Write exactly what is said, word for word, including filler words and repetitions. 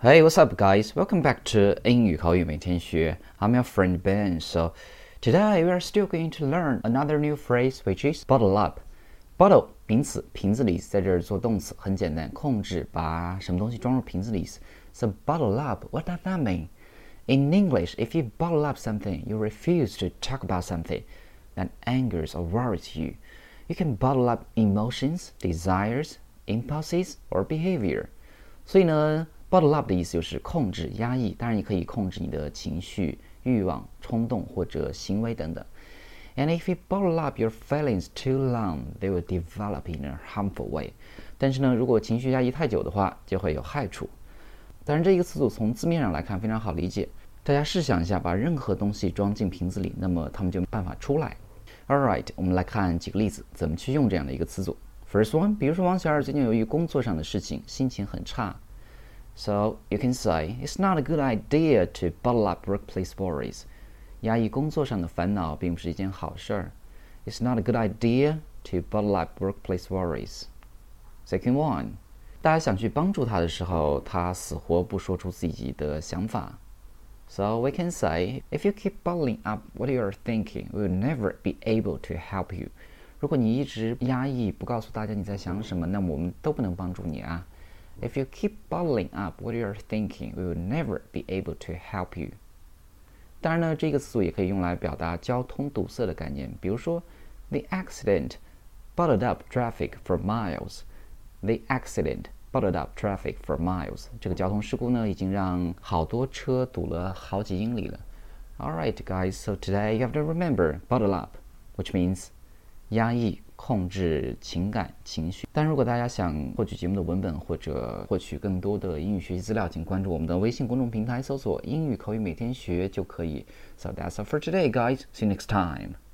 Hey, what's up, guys? Welcome back to 英语口语每天学. I'm your friend Ben. So today we are still going to learn another new phrase, which is bottle up. Bottle 名词，瓶子的意思，在这儿做动词，很简单，控制，把什么东西装入瓶子的意思。So bottle up, what does that mean? In English, if you bottle up something, you refuse to talk about something that angers or worries you. You can bottle up emotions, desires, impulses, or behavior. 所以呢Bottle up 的意思就是控制、压抑，当然也可以控制你的情绪、欲望、冲动或者行为等等。And if you bottle up your feelings too long, they will develop in a harmful way. 但是呢，如果情绪压抑太久的话，就会有害处。当然，这一个词组从字面上来看非常好理解。大家试想一下，把任何东西装进瓶子里，那么它们就没办法出来。Alright， 我们来看几个例子，怎么去用这样的一个词组。First one， 比如说王小二最近由于工作上的事情，心情很差。So you can say, it's not a good idea to bottle up workplace worries. 压抑工作上的烦恼并不是一件好事儿。It's not a good idea to bottle up workplace worries. Second one, 大家想去帮助他的时候，他死活不说出自己的想法。So we can say, if you keep bottling up what you are thinking, we will never be able to help you. 如果你一直压抑，不告诉大家你在想什么，那么我们都不能帮助你啊。If you keep bottling up what you are thinking, we will never be able to help you. 当然呢，这个词组也可以用来表达交通堵塞的概念。比如说 ，The accident bottled up traffic for miles. The accident bottled up traffic for miles. 这个交通事故呢，已经让好多车堵了好几英里了。Alright, guys. So today you have to remember bottle up, which means 压抑。控制情感情绪。但如果大家想获取节目的文本或者获取更多的英语学习资料，请关注我们的微信公众平台，搜索英语口语每天学就可以。So that's all for today, guys. See you next time.